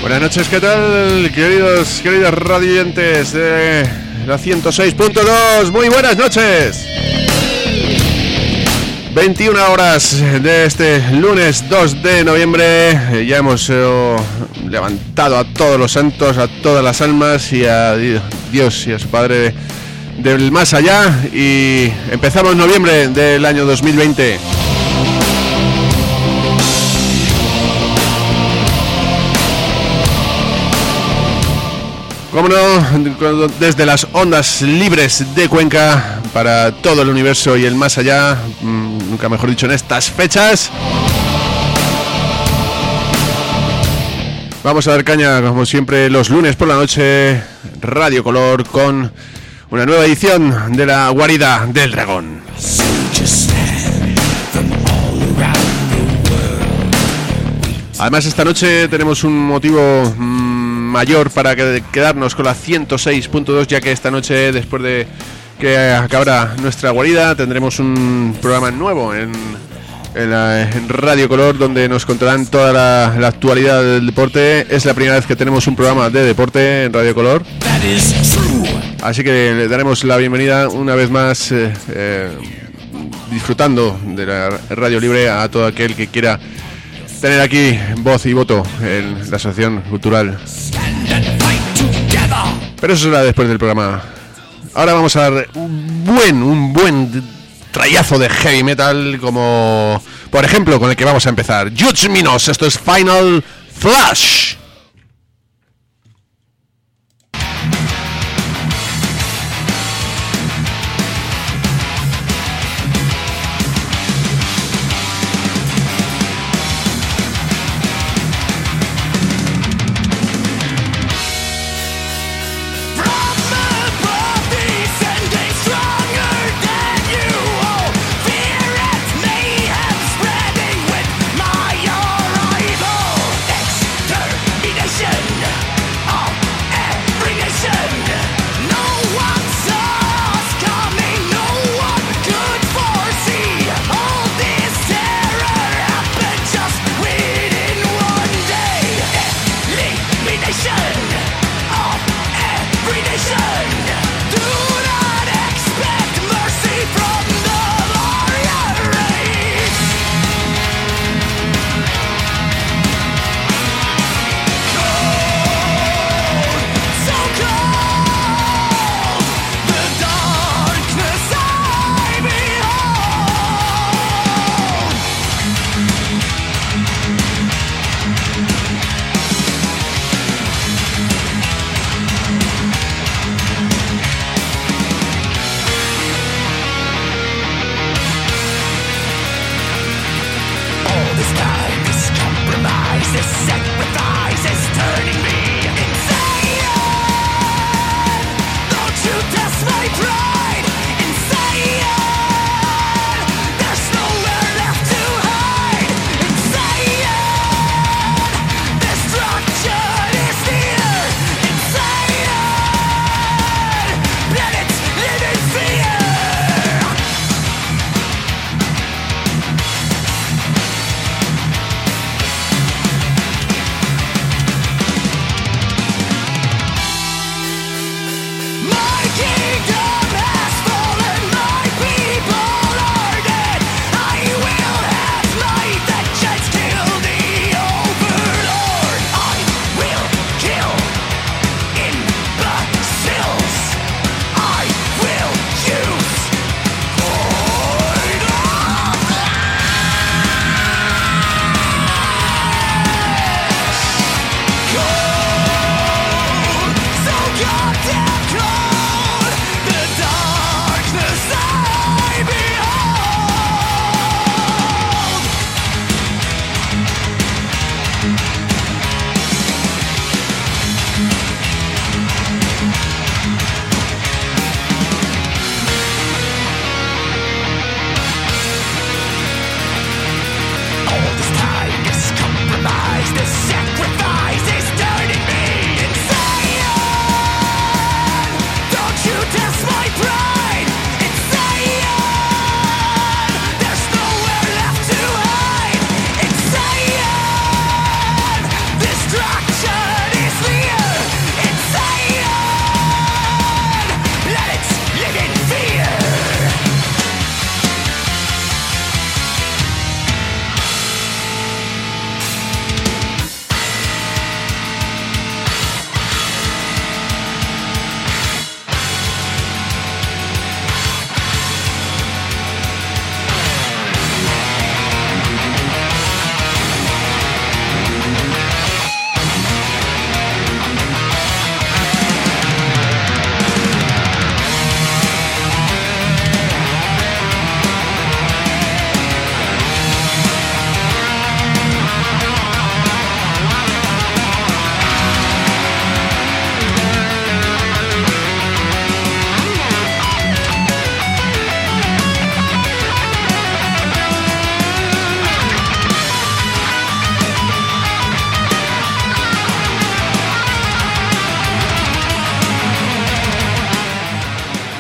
Buenas noches, ¿qué tal, queridas radioyentes de la 106.2? Muy buenas noches. 21 horas de este lunes 2 de noviembre. Ya hemos levantado a todos los santos, a todas las almas y a Dios y a su Padre del más allá. Y empezamos noviembre del año 2020. Cómo no, desde las ondas libres de Cuenca para todo el universo y el más allá, nunca mejor dicho en estas fechas. Vamos a dar caña, como siempre, los lunes por la noche, Radio Color, con una nueva edición de la Guarida del Dragón. Además, esta noche tenemos un motivo mayor para quedarnos con la 106.2, ya que esta noche, después de que acabara nuestra guarida, tendremos un programa nuevo en Radio Color, donde nos contarán toda la actualidad del deporte. Es la primera vez que tenemos un programa de deporte en Radio Color, así que le daremos la bienvenida una vez más, disfrutando de la radio libre, a todo aquel que quiera tener aquí voz y voto en la Asociación Cultural. Pero eso será después del programa. Ahora vamos a dar un buen trayazo de heavy metal, como por ejemplo con el que vamos a empezar, Judge Minos. Esto es Final Flash.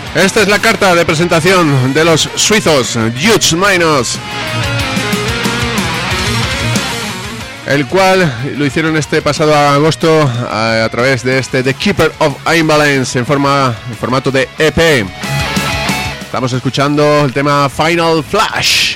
Esta es la carta de presentación de los suizos Huge Minus, el cual lo hicieron este pasado agosto a través de este The Keeper of Imbalance en formato de EP. Estamos escuchando el tema Final Flash.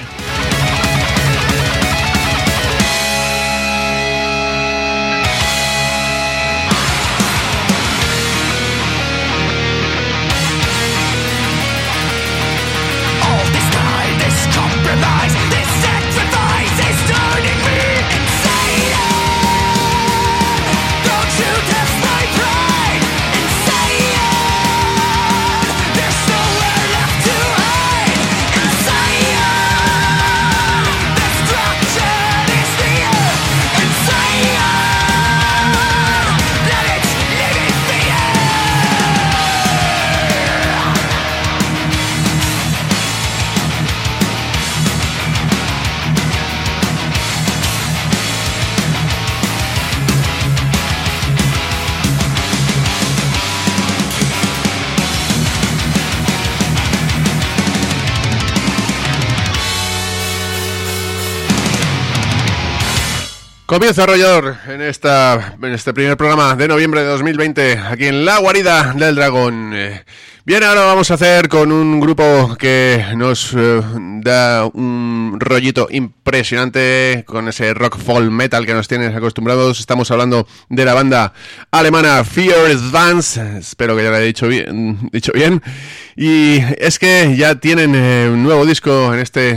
Comienza Arrollador en este primer programa de noviembre de 2020 aquí en La Guarida del Dragón. Bien, ahora vamos a hacer con un grupo que nos da un rollito impresionante con ese rock folk metal que nos tienes acostumbrados. Estamos hablando de la banda alemana Fear Advance, espero que ya lo haya dicho bien. Y es que ya tienen un nuevo disco en este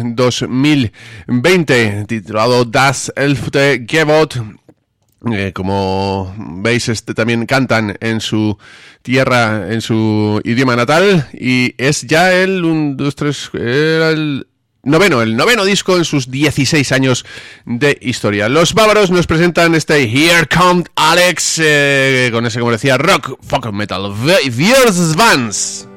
2020 titulado Das Elfte Gebot. Como veis, también cantan en su tierra, en su idioma natal, y es ya el noveno disco en sus 16 años de historia. Los bávaros nos presentan este Here Comes Alex, con ese, como decía, rock, folk metal, Fear Advance.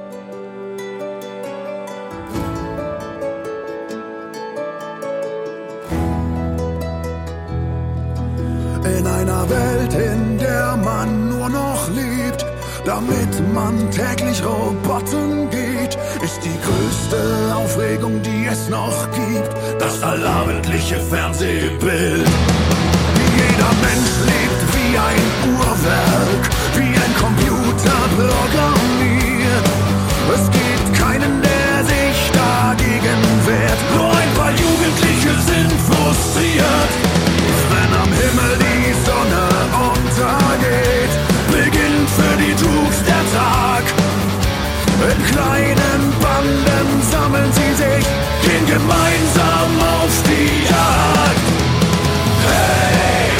In einer Welt, in der man nur noch lebt, damit man täglich Robotern geht, ist die größte Aufregung, die es noch gibt, das allabendliche Fernsehbild. Jeder Mensch lebt wie ein Uhrwerk, wie ein Computer programmiert. Es gibt keinen, der sich dagegen wehrt, nur ein paar Jugendliche sind frustriert. Wenn am Himmel die Sonne untergeht, beginnt für die Troops der Tag. In kleinen Banden sammeln sie sich, gehen gemeinsam auf die Jagd. Hey,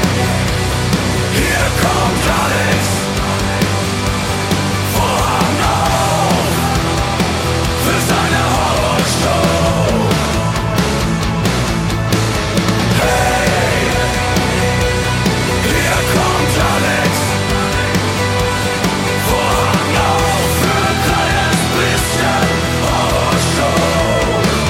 hier kommt Alex. Vorhang auf für seine Horrorshow. Hey, hier kommt Alex. Vorhang auf für ein kleines bisschen Horrorshow.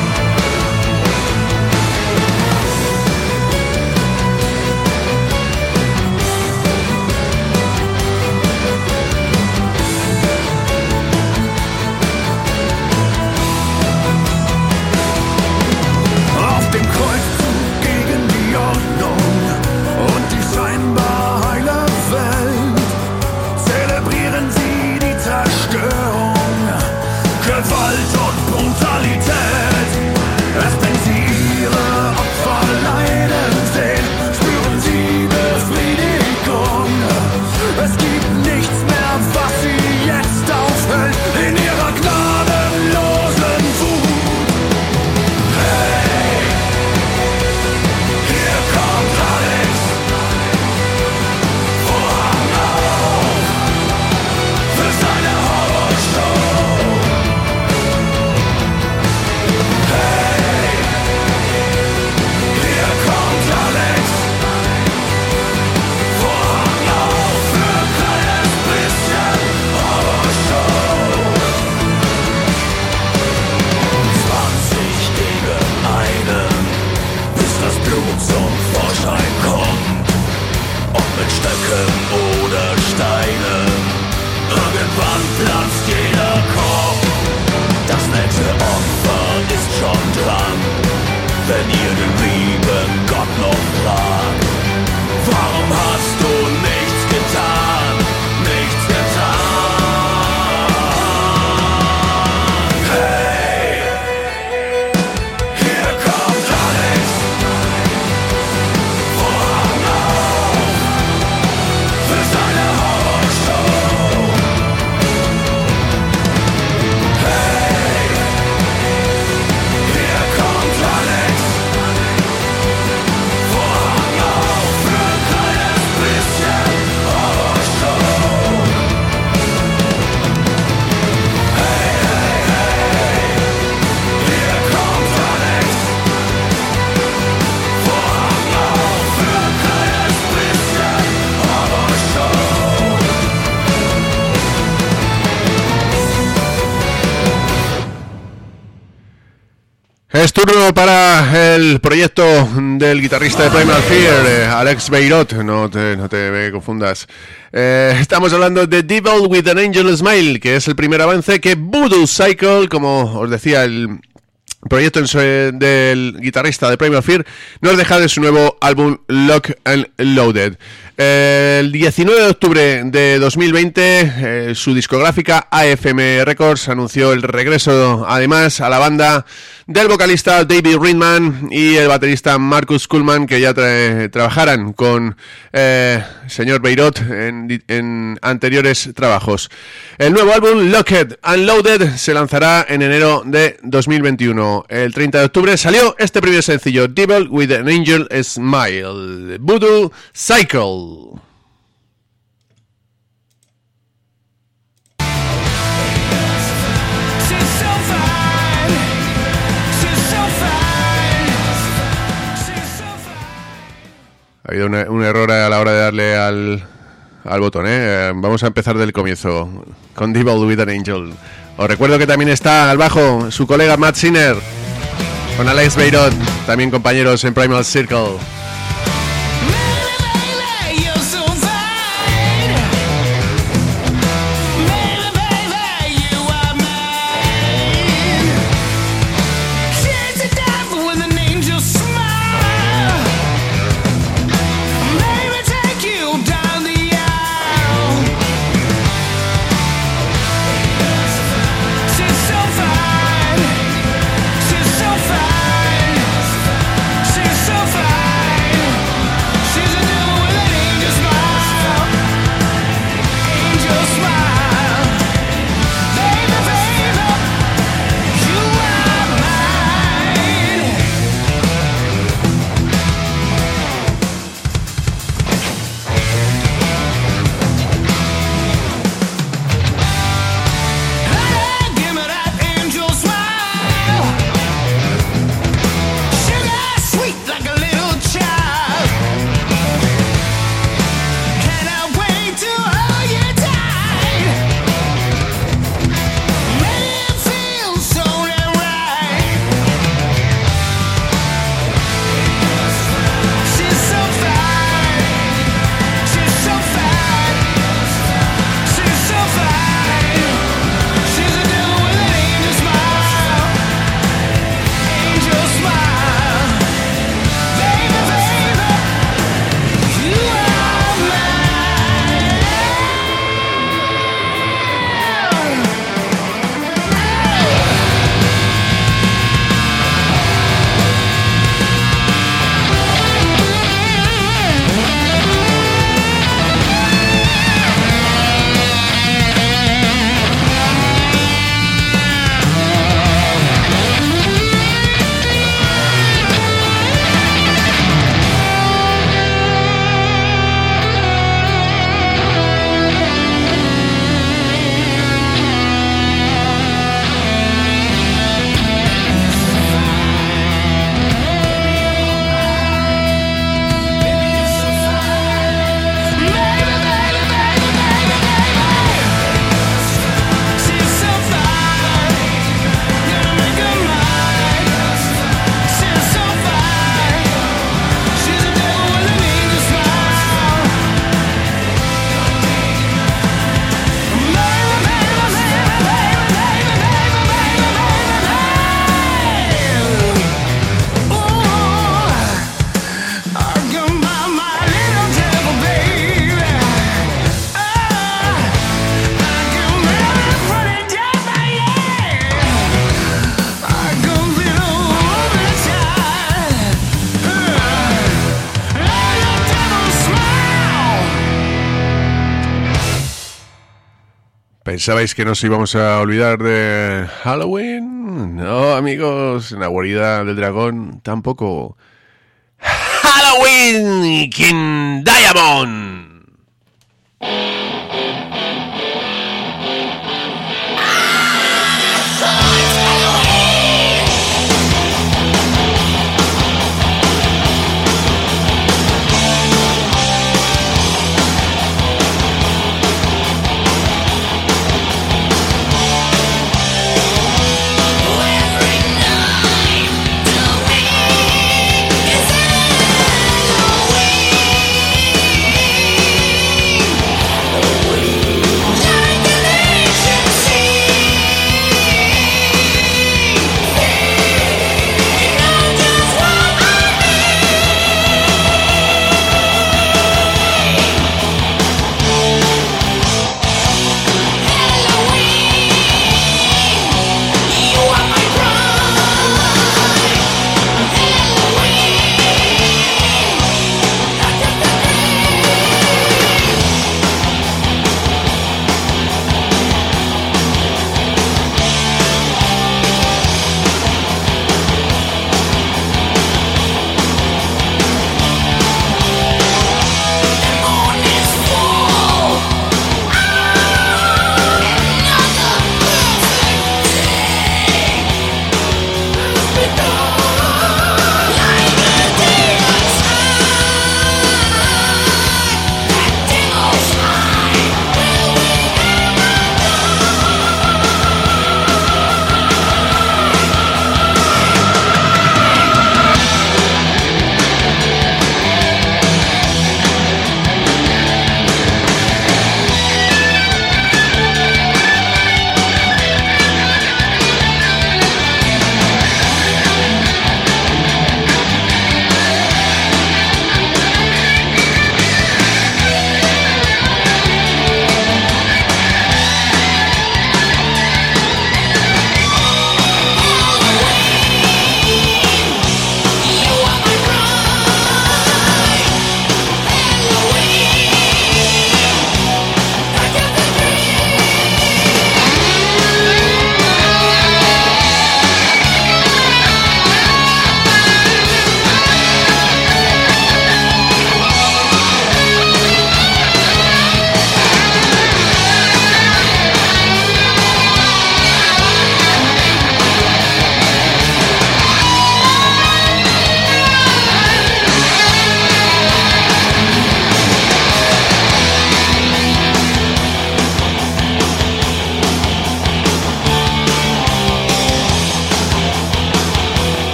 Auf dem Kreuzzug gegen die Ordnung und die scheinbar heile Welt zelebrieren sie die Zerstörung, Gewalt und Brutalität. Erst wenn sie ihre Opfer leiden sehen, spüren sie Befriedigung. Es gibt nichts mehr, was sie jetzt aufhält in ihrer gnadenlosen Wut. Hey, hier kommt Alex. Vorhang auf für seine Horrorshow. Es turno para el proyecto del guitarrista de Primal Fear, Alex Beirot, no te confundas. Estamos hablando de Devil with an Angel Smile, que es el primer avance que Voodoo Cycle, como os decía, el proyecto del guitarrista de Primal Fear, nos deja de su nuevo álbum Lock and Loaded. El 19 de octubre de 2020, su discográfica AFM Records anunció el regreso, además, a la banda del vocalista David Ridman y el baterista Marcus Kuhlman, que ya trabajaran con señor Beirot en anteriores trabajos. El nuevo álbum Locked and Loaded se lanzará en enero de 2021. El 30 de octubre salió este primer sencillo, Devil with an Angel Smile, Voodoo Cycle. Ha habido un error a la hora de darle al botón, Vamos a empezar del comienzo con Devil with an Angel. Os recuerdo que también está al bajo su colega Matt Sinner con Alex Beirot, también compañeros en Primal Circle. ¿Pensabais que nos íbamos a olvidar de Halloween? No, amigos, en la guarida del dragón tampoco. Halloween King Diamond.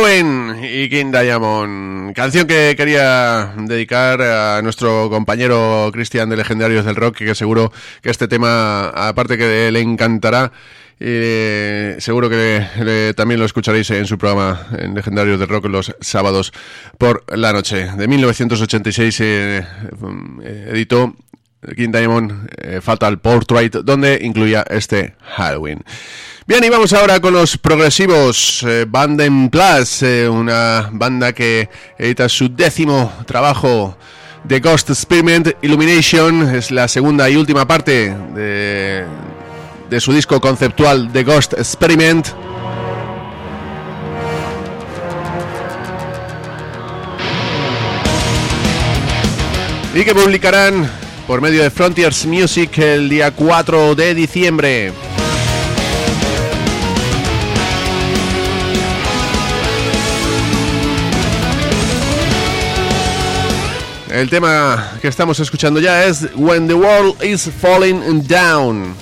Halloween y King Diamond, canción que quería dedicar a nuestro compañero Cristian de Legendarios del Rock, que seguro que este tema, aparte que le encantará, seguro que también lo escucharéis en su programa en Legendarios del Rock los sábados por la noche. De 1986 editó King Diamond Fatal Portrait, donde incluía este Halloween. Bien, y vamos ahora con los progresivos. Vanden Plas, una banda que edita su 10º trabajo, The Ghost Experiment Illumination. Es la segunda y última parte de su disco conceptual The Ghost Experiment. Y que publicarán por medio de Frontiers Music el día 4 de diciembre. El tema que estamos escuchando ya es When the World is Falling Down.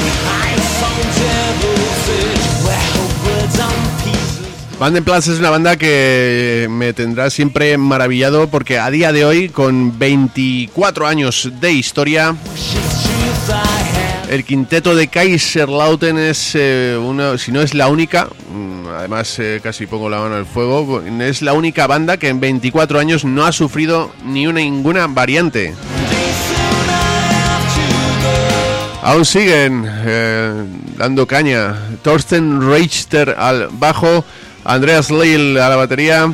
Vanden Plas es una banda que me tendrá siempre maravillado, porque a día de hoy, con 24 años de historia, el quinteto de Kaiserslautern es si no es la única, además casi pongo la mano al fuego, es la única banda que en 24 años no ha sufrido ninguna variante. Aún siguen dando caña. Thorsten Reichter al bajo, Andreas Lill a la batería,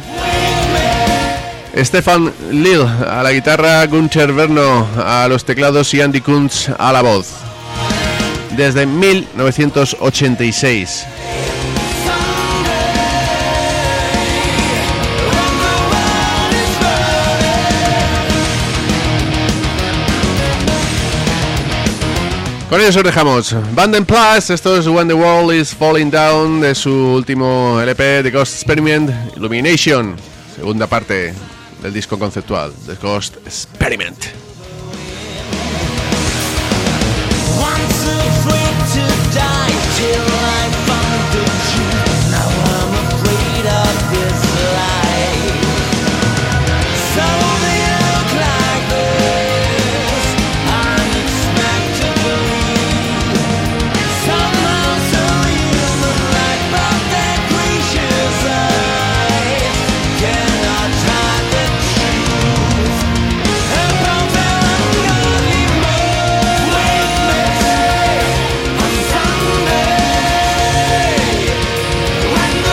Stefan Lill a la guitarra, Gunther Verno a los teclados y Andy Kuntz a la voz. Desde 1986. Con ellos os dejamos. Vanden Plas, esto es When the World is Falling Down, de su último LP, The Ghost Experiment Illumination, segunda parte del disco conceptual, The Ghost Experiment. When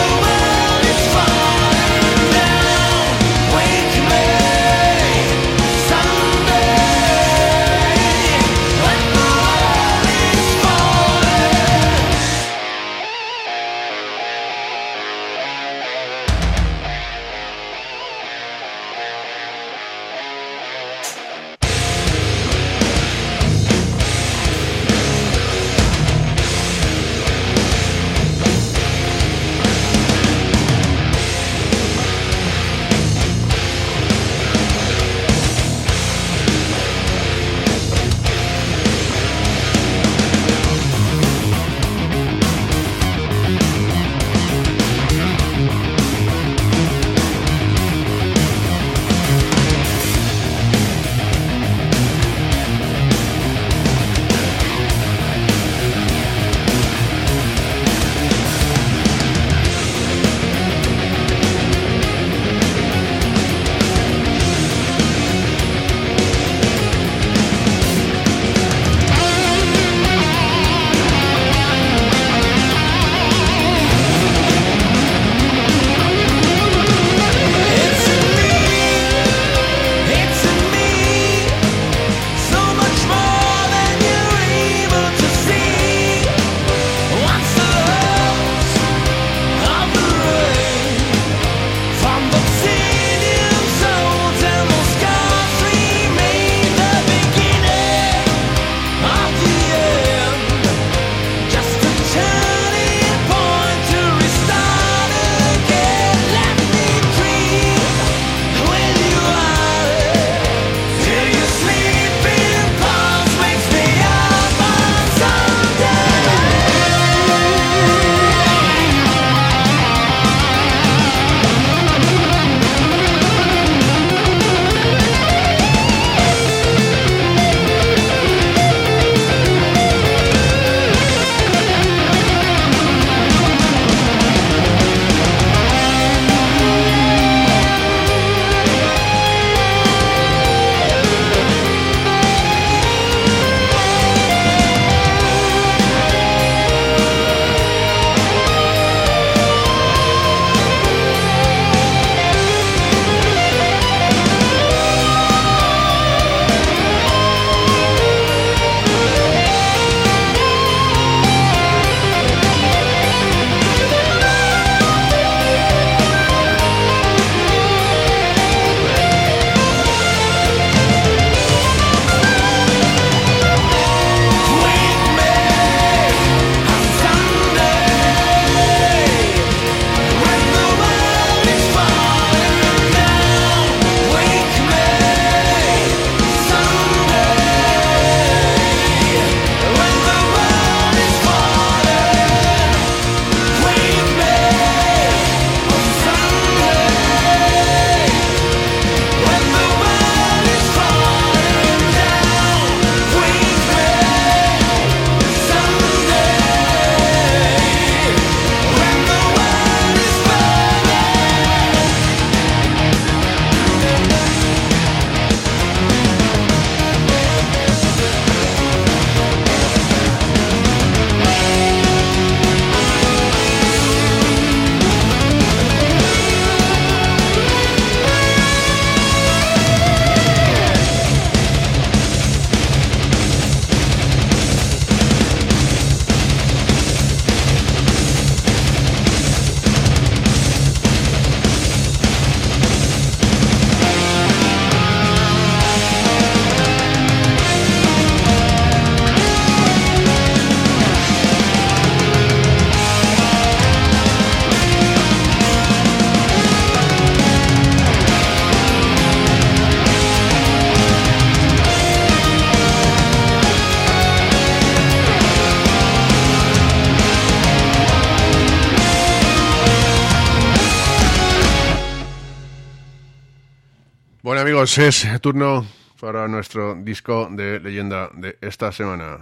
amigos, es turno para nuestro disco de leyenda de esta semana.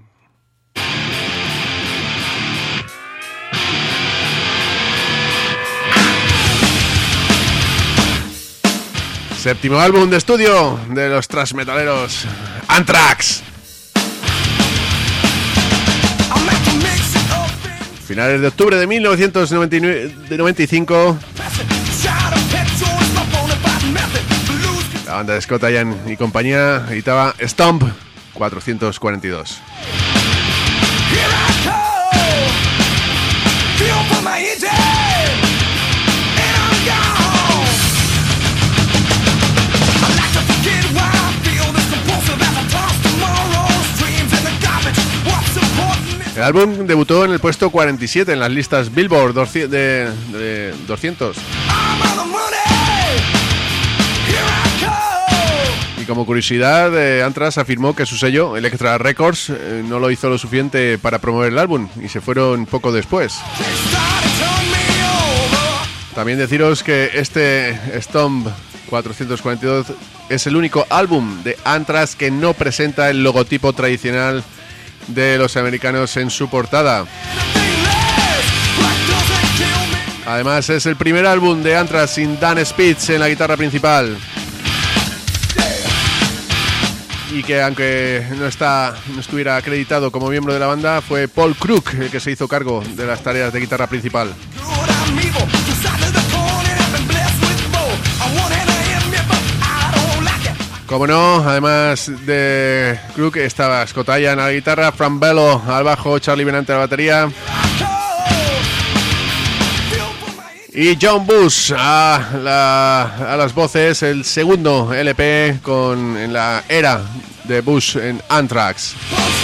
Séptimo álbum de estudio de los thrash metaleros Anthrax. Finales de octubre de 1995. La banda de Scott Ian y compañía editaba Stomp 442. El álbum debutó en el puesto 47 en las listas Billboard 200. Y como curiosidad, Anthrax afirmó que su sello, Elektra Records, no lo hizo lo suficiente para promover el álbum y se fueron poco después. También deciros que este Stomp 442 es el único álbum de Anthrax que no presenta el logotipo tradicional de los americanos en su portada. Además es el primer álbum de Anthrax sin Dan Spitz en la guitarra principal. Y que aunque no estuviera acreditado como miembro de la banda, fue Paul Crook el que se hizo cargo de las tareas de guitarra principal. Como no, además de Crook estaba Scott Ian a la guitarra, Frank Bello al bajo, Charlie Benante a la batería y John Bush a las voces, el segundo LP en la era de Bush en Anthrax.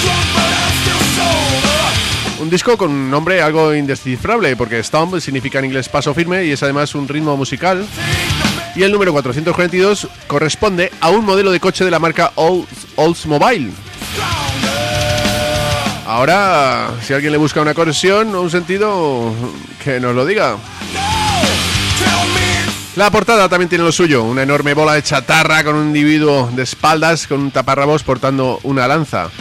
Un disco con un nombre algo indescifrable porque Stomp significa en inglés paso firme y es además un ritmo musical. Y el número 442 corresponde a un modelo de coche de la marca Oldsmobile. Ahora, si alguien le busca una conexión o un sentido, que nos lo diga. La portada también tiene lo suyo, una enorme bola de chatarra con un individuo de espaldas con un taparrabos portando una lanza.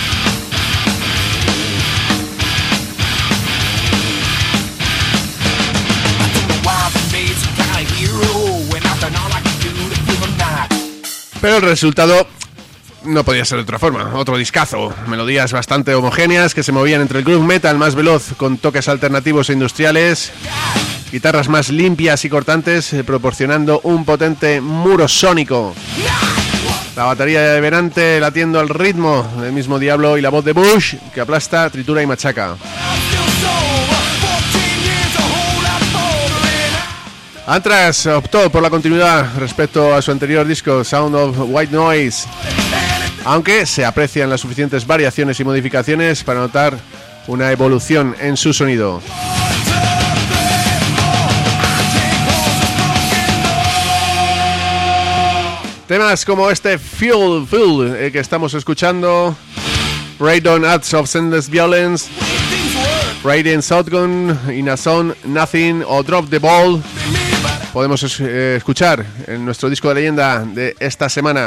Pero el resultado no podía ser de otra forma. Otro discazo, melodías bastante homogéneas que se movían entre el groove metal más veloz con toques alternativos e industriales, guitarras más limpias y cortantes proporcionando un potente muro sónico, la batería de Benante latiendo al ritmo del mismo diablo y la voz de Bush que aplasta, tritura y machaca. Anthrax optó por la continuidad respecto a su anterior disco Sound of White Noise, aunque se aprecian las suficientes variaciones y modificaciones para notar una evolución en su sonido. Temas como este Fuel que estamos escuchando, Radon Acts of Senseless Violence, Radiant Shotgun, In a Zone, Nothing o Drop the Ball podemos escuchar en nuestro disco de leyenda de esta semana.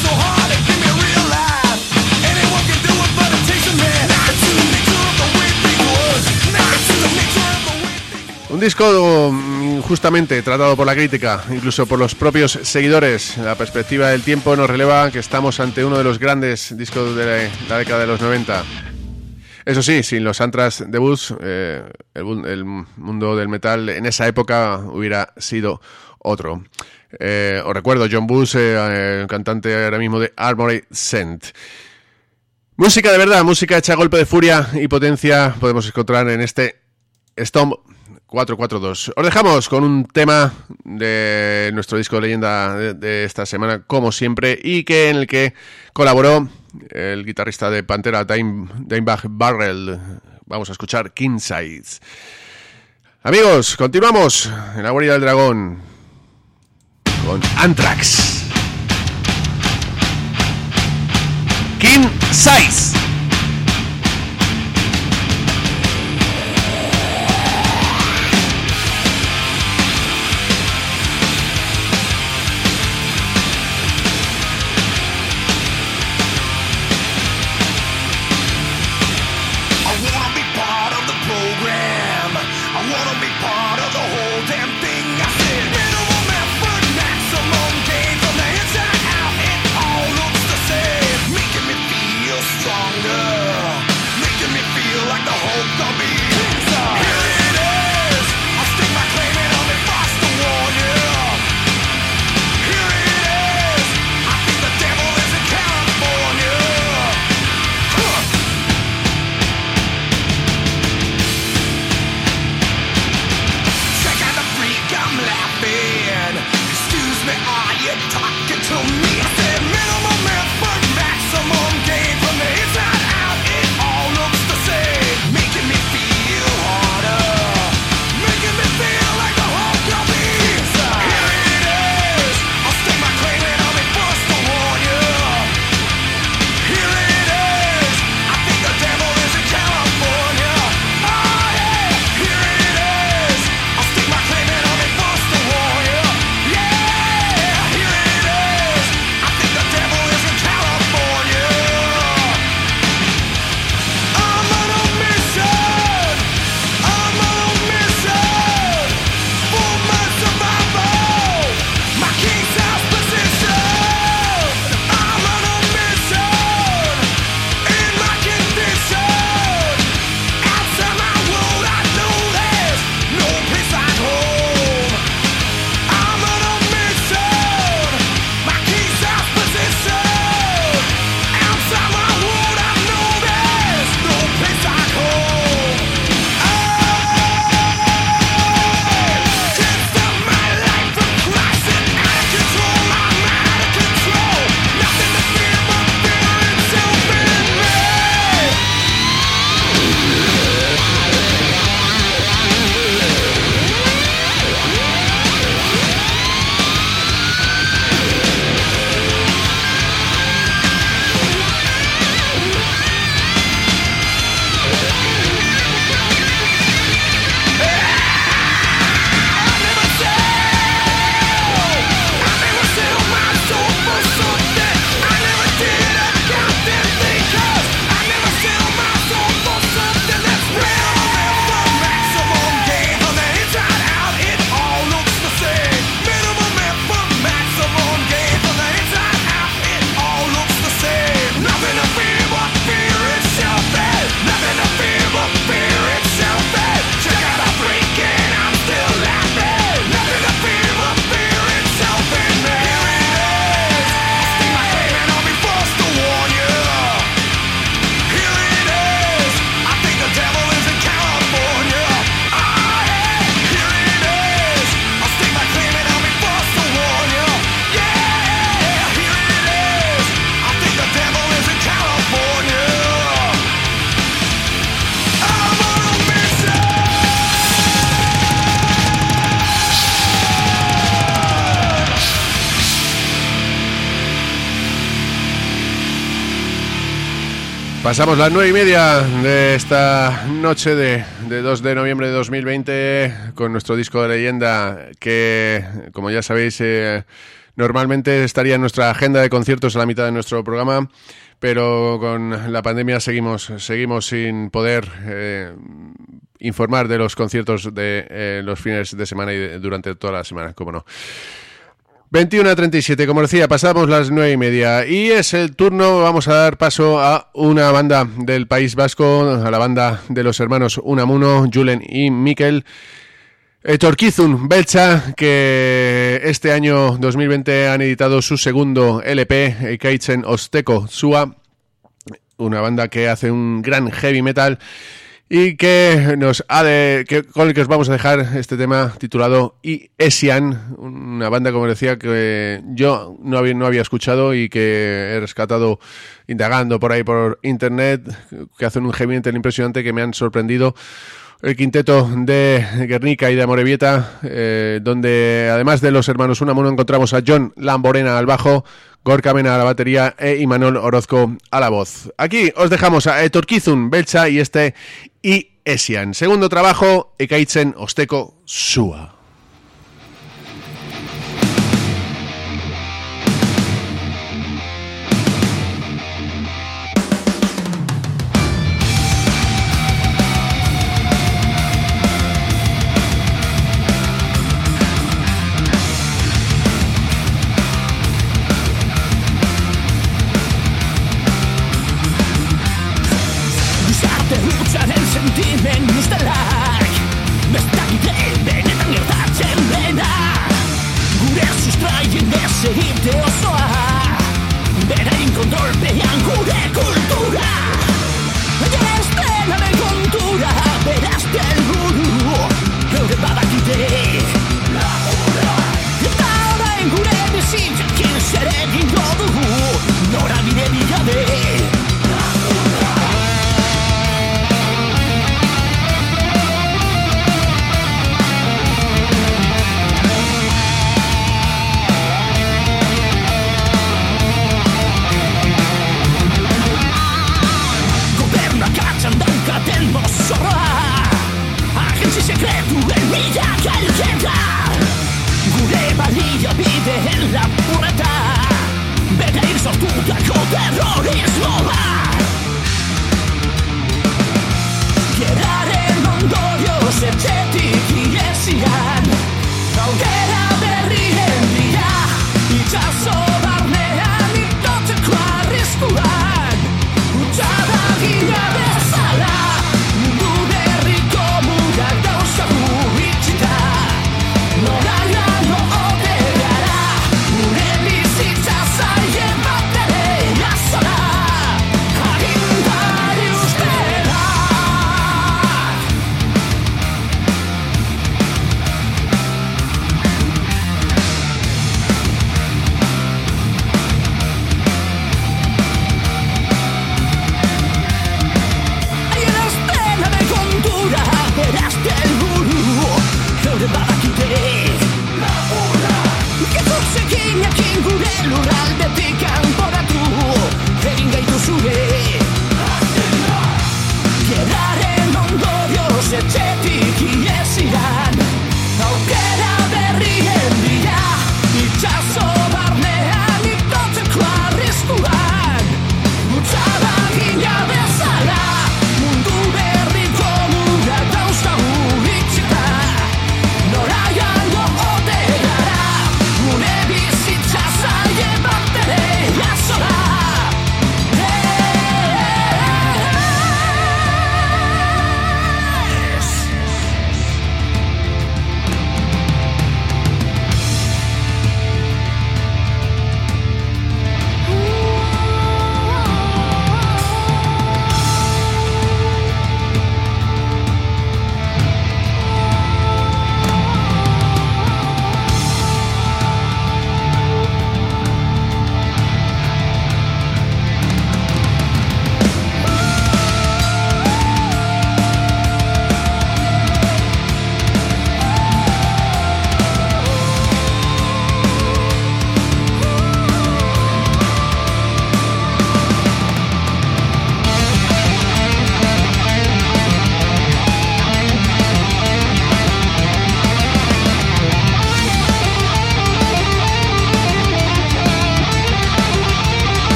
Un disco justamente tratado por la crítica, incluso por los propios seguidores. La perspectiva del tiempo nos releva que estamos ante uno de los grandes discos de la década de los 90. Eso sí, sin los Anthrax de Bush, el mundo del metal en esa época hubiera sido otro. Os recuerdo, John Bush, el cantante ahora mismo de Armored Saint. Música de verdad, música hecha a golpe de furia y potencia podemos encontrar en este Stomp 442. Os dejamos con un tema de nuestro disco de leyenda de esta semana, como siempre, y en el que colaboró el guitarrista de Pantera, Dimebag Darrell. Vamos a escuchar King Size. Amigos, continuamos en la guarida del dragón con Anthrax. King Size. Pasamos las 9:30 de esta noche de 2 de noviembre de 2020 con nuestro disco de leyenda que, como ya sabéis, normalmente estaría en nuestra agenda de conciertos a la mitad de nuestro programa, pero con la pandemia seguimos sin poder informar de los conciertos de los fines de semana y durante toda la semana, como no. 21:37, como decía, pasamos las 9:30 y es el turno, vamos a dar paso a una banda del País Vasco, a la banda de los hermanos Unamuno, Julen y Mikel, Etorkizun Beltza, que este año 2020 han editado su segundo LP, Ekaitzen Osteko Sua, una banda que hace un gran heavy metal y que con el que os vamos a dejar este tema titulado Esian, una banda, como decía, que yo no había escuchado y que he rescatado indagando por ahí por internet, que hacen un heavy metal impresionante, que me han sorprendido. El quinteto de Guernica y de Amorebieta, donde además de los hermanos Unamuno encontramos a Jon Lamborena al bajo, Gorka Mena a la batería e Imanol Orozco a la voz. Aquí os dejamos a Etorkizun Beltza y Esian. Segundo trabajo, Ekaitzen Osteko Sua. Hey!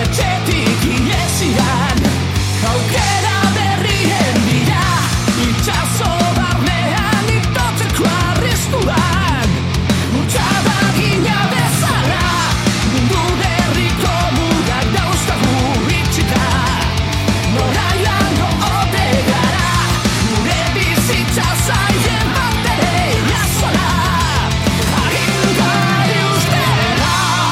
etxetik iesian aukera berrien dira itxaso barnean itotzeko arriskuan mutxada gina bezala mundu berriko mugak dauzkagu itxita nora joango ote gara gure bizitza zaien bat ere jasola agindari ustera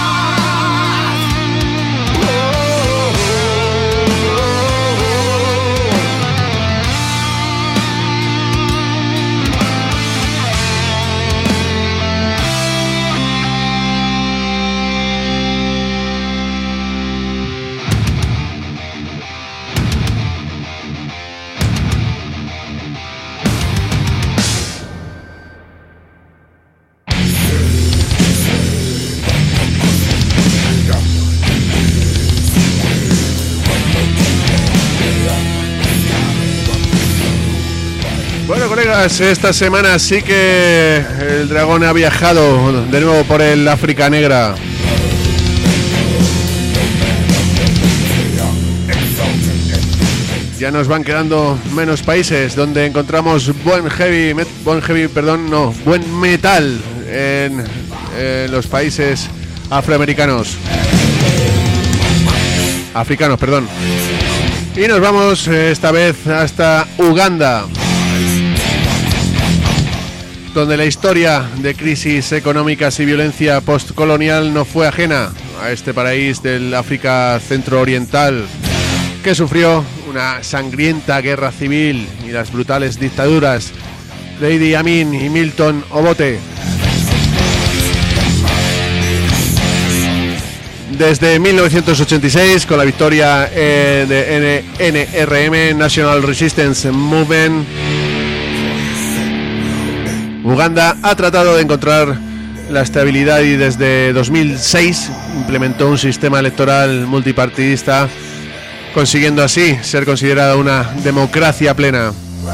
Bueno, colegas, esta semana sí que el dragón ha viajado de nuevo por el África Negra. Ya nos van quedando menos países donde encontramos buen metal en los países africanos, perdón. Y nos vamos esta vez hasta Uganda, donde la historia de crisis económicas y violencia postcolonial no fue ajena a este país del África centro-oriental, que sufrió una sangrienta guerra civil y las brutales dictaduras de Idi Amin y Milton Obote. Desde 1986, con la victoria de NRM, National Resistance Movement, Uganda ha tratado de encontrar la estabilidad y desde 2006 implementó un sistema electoral multipartidista, consiguiendo así ser considerada una democracia plena.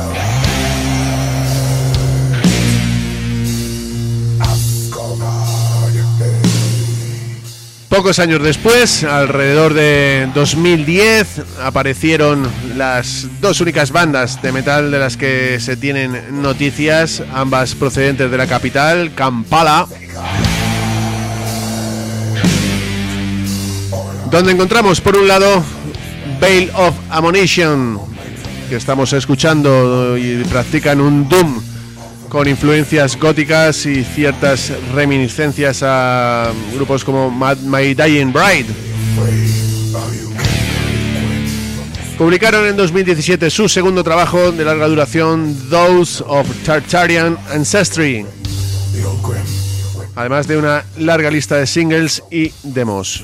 Pocos años después, alrededor de 2010, aparecieron las dos únicas bandas de metal de las que se tienen noticias, ambas procedentes de la capital, Kampala, donde encontramos por un lado Veil of Ammunition, que estamos escuchando, y practican un doom con influencias góticas y ciertas reminiscencias a grupos como My Dying Bride. Publicaron en 2017 su segundo trabajo de larga duración, Those of Tartarian Ancestry, además de una larga lista de singles y demos.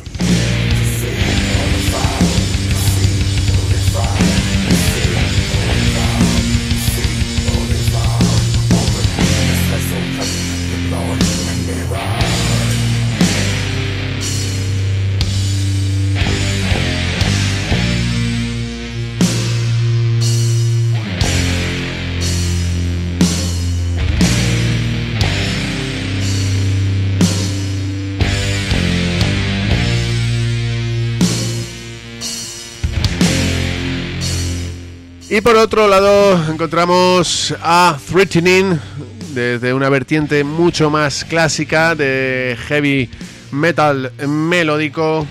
Y por otro lado encontramos a Threatening, desde una vertiente mucho más clásica de heavy metal melódico,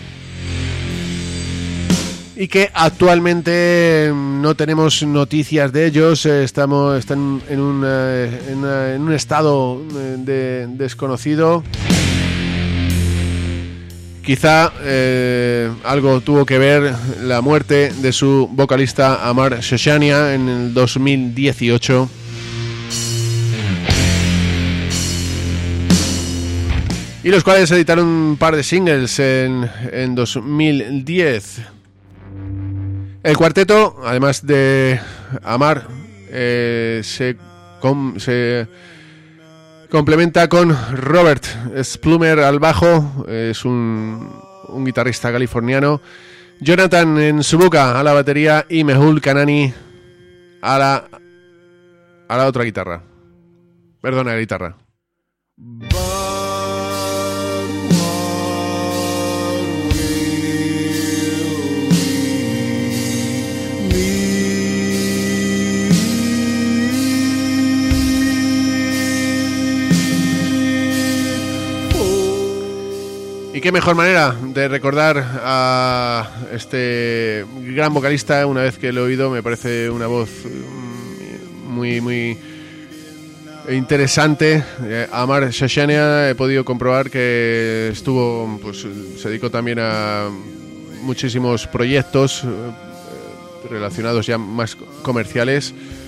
y que actualmente no tenemos noticias de ellos. Están en un estado desconocido. Quizá algo tuvo que ver la muerte de su vocalista Amar Shoshania en el 2018. Y los cuales editaron un par de singles en 2010. El cuarteto, además de Amar, se complementa con Robert Splumer al bajo, es un guitarrista californiano, Jonathan Nsubuka a la batería y Mehul Kanani a la otra guitarra. Perdona, la guitarra. Y qué mejor manera de recordar a este gran vocalista. Una vez que lo he oído, me parece una voz muy, muy interesante. Amar Shashania, he podido comprobar que estuvo, pues se dedicó también a muchísimos proyectos relacionados ya más comerciales,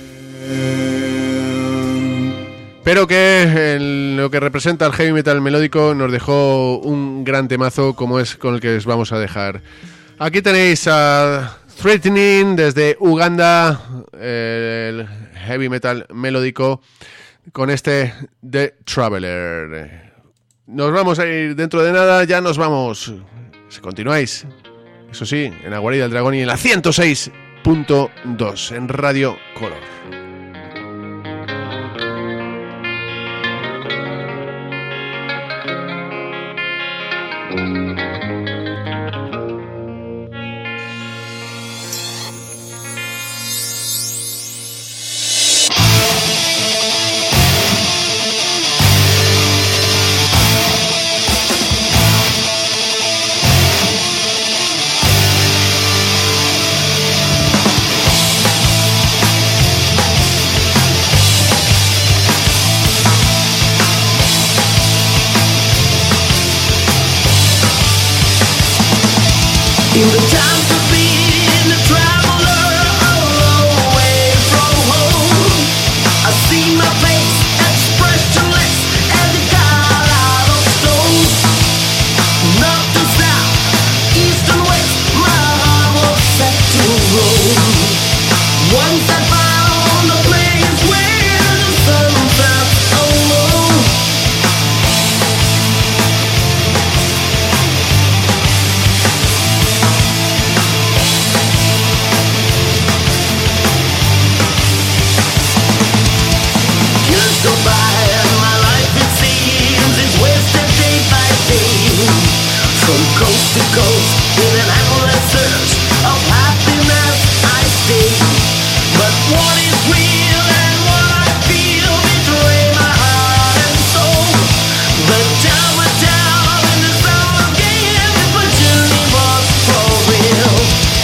pero que en lo que representa el heavy metal melódico nos dejó un gran temazo como es con el que os vamos a dejar. Aquí tenéis a Threatening desde Uganda, el heavy metal melódico con este The Traveler. Nos vamos a ir dentro de nada, ya nos vamos. Si continuáis, eso sí, en la guarida del dragón y en la 106.2 en Radio Color. In the time to be the traveler away from home, I see my face expressionless and the god out of stone. North to south, east and west, my heart was set to roam. Once I found a place where the sun sets alone. Go by and my life it seems is wasted day by day. From coast to coast in an endless search of happiness I stay. But what is real and what I feel betray my heart and soul. The time will tell in the summer game if my journey was for real.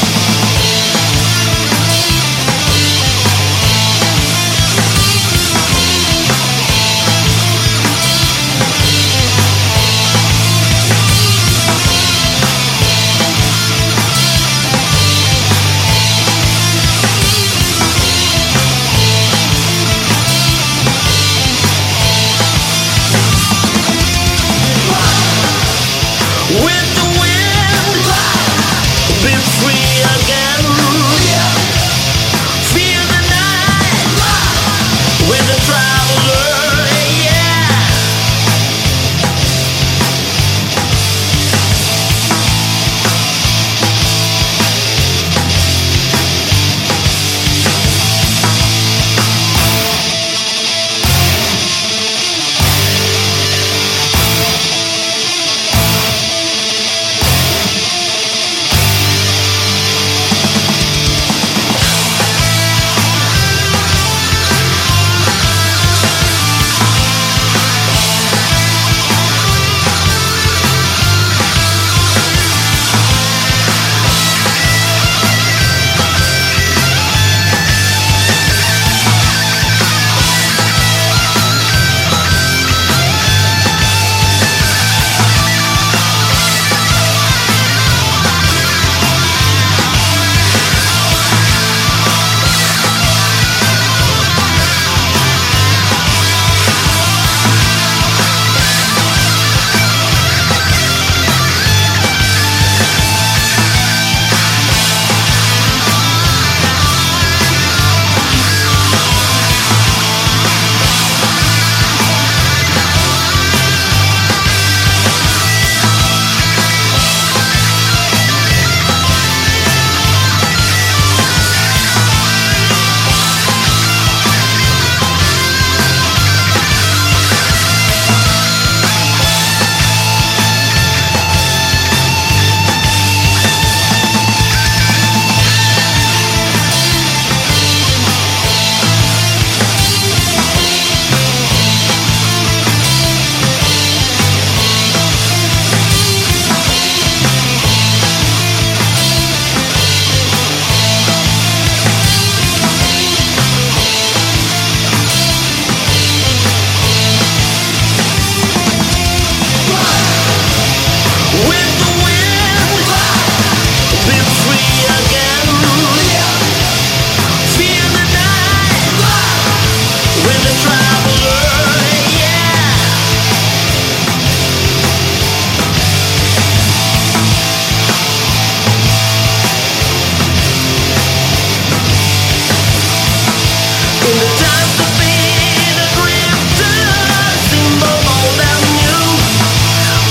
With the wind, be free again. Feel the night with the traveler, yeah.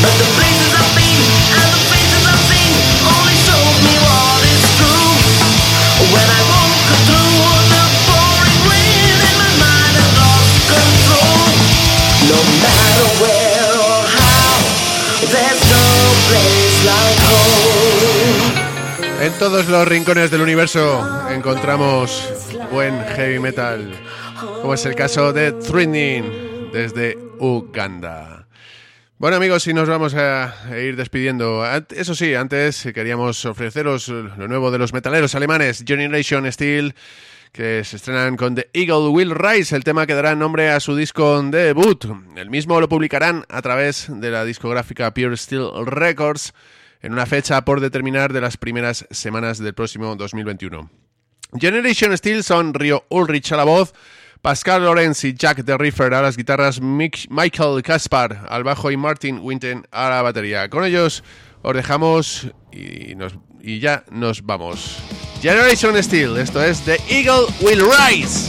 But the places I've been and the faces I've seen only showed me what is true. When I walk through the pouring rain and my mind has lost control. No matter where or how, there's no place like home. En todos los rincones del universo encontramos buen heavy metal, como es el caso de Threatening desde Uganda. Bueno amigos, y nos vamos a ir despidiendo. Eso sí, antes queríamos ofreceros lo nuevo de los metaleros alemanes Generation Steel, que se estrenan con The Eagle Will Rise, el tema que dará nombre a su disco debut. El mismo lo publicarán a través de la discográfica Pure Steel Records en una fecha por determinar de las primeras semanas del próximo 2021. Generation Steel son Rio Ulrich a la voz, Pascal Lorenz y Jack the Ripper a las guitarras, Michael Kaspar al bajo y Martin Winten a la batería. Con ellos os dejamos y ya nos vamos. Generation Steel, esto es The Eagle Will Rise.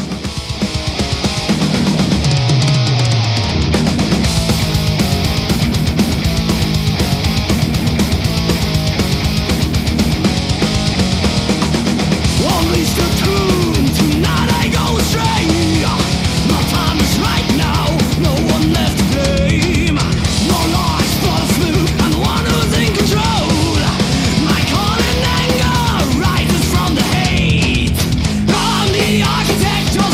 Architecture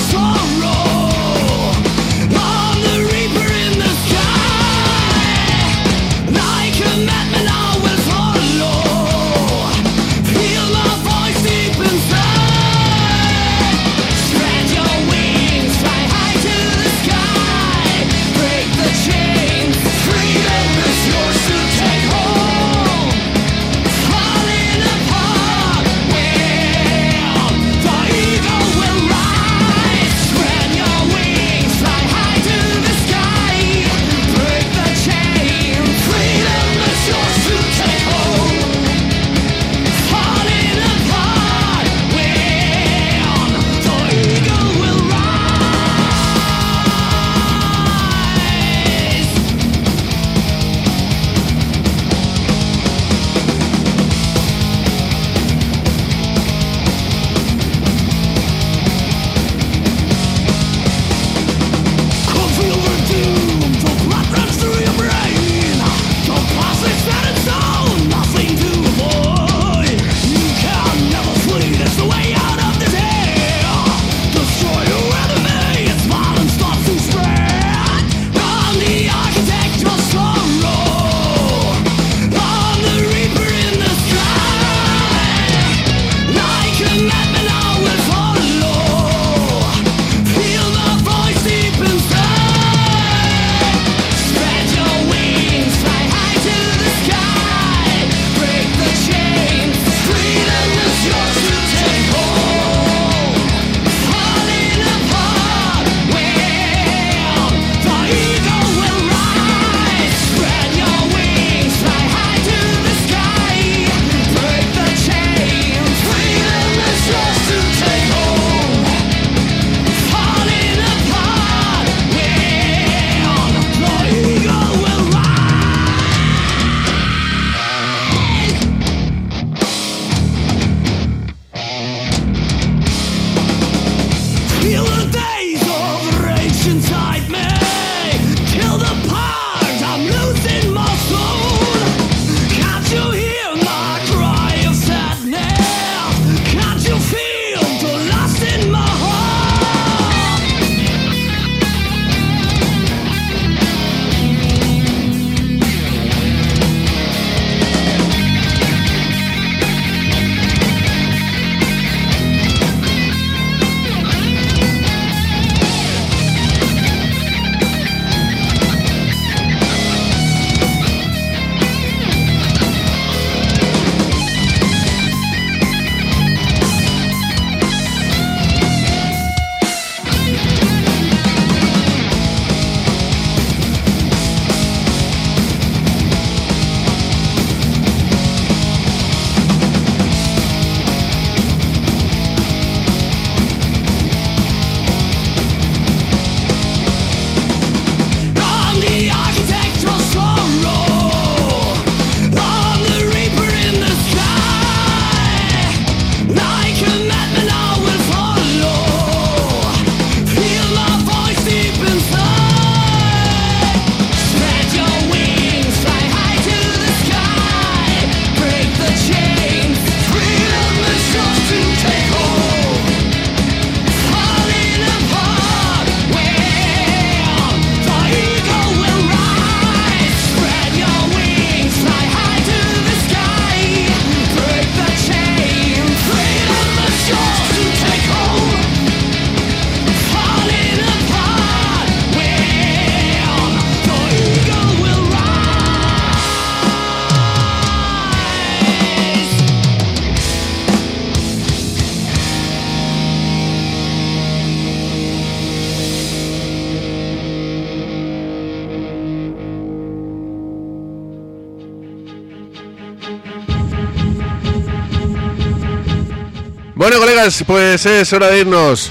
Bueno, colegas, pues es hora de irnos.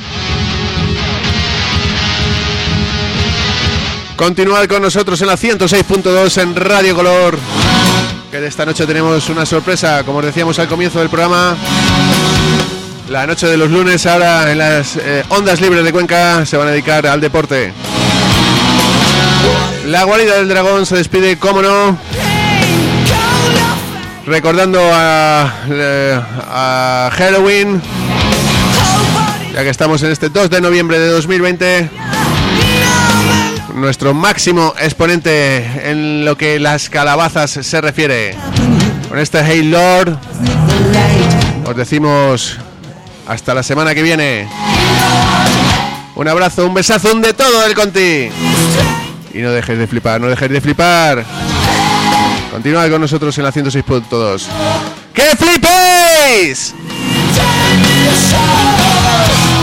Continuad con nosotros en la 106.2 en Radio Color, que de esta noche tenemos una sorpresa, como os decíamos al comienzo del programa. La noche de los lunes ahora en las ondas libres de Cuenca se van a dedicar al deporte. La guarida del dragón se despide, cómo no, recordando a Halloween, ya que estamos en este 2 de noviembre de 2020. Nuestro máximo exponente en lo que las calabazas se refiere. Con este Hey Lord os decimos hasta la semana que viene. Un abrazo, un besazo, un de todo del Conti. Y no dejéis de flipar, no dejéis de flipar. Continuad con nosotros en la 106.2. ¡Que flipéis!